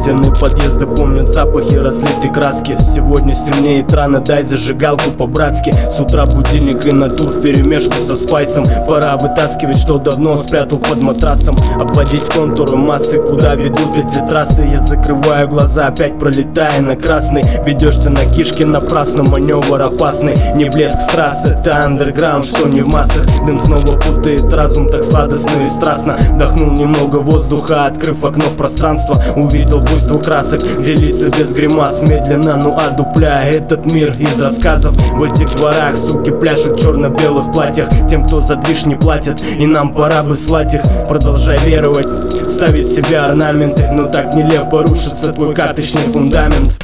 Стены подъезда помнят запахи разлитой краски. Сегодня стемнеет рано, дай зажигалку по-братски. С утра будильник и натур вперемешку со спайсом. Пора вытаскивать, что давно спрятал под матрасом. Обводить контуры массы, куда ведут эти трассы. Я закрываю глаза, опять пролетая на красный. Ведешься на кишки напрасно, маневр опасный. Не блеск с трассы, это андерграунд, что не в массах. Дым снова путает разум, так сладостно и страстно. Вдохнул немного воздуха, открыв окно в пространство. Увидел буйство красок, делиться без гримас. Медленно, ну одупляя этот мир из рассказов. В этих дворах суки пляшут в черно-белых платьях. Тем, кто за движ не платит, и нам пора бы слать их. Продолжай веровать, ставить себе орнаменты. Но так нелепо рушится твой карточный фундамент.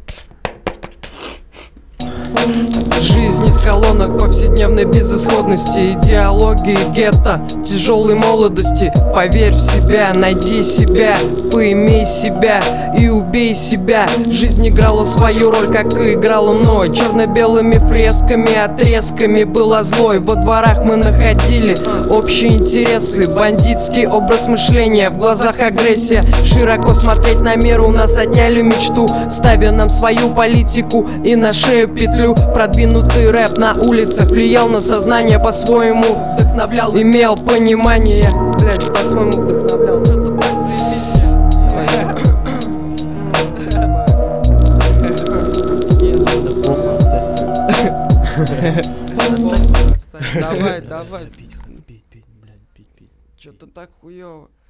Жизнь из колонок повседневной безысходности, идеологии гетто, тяжелой молодости. Поверь в себя, найди себя, поимей себя и убей себя. Жизнь играла свою роль, как и играла мной. Черно-белыми фресками, отрезками была злой. Во дворах мы находили общие интересы, бандитский образ мышления, в глазах агрессия. Широко смотреть на мир, у нас отняли мечту, ставя нам свою политику и на шею петлю. Продвинутый рэп на улицах влиял на сознание по-своему, вдохновлял, имел понимание. Блять, по-своему вдохновлял. Что-то так заебись. Давай. Что-то так хуёво.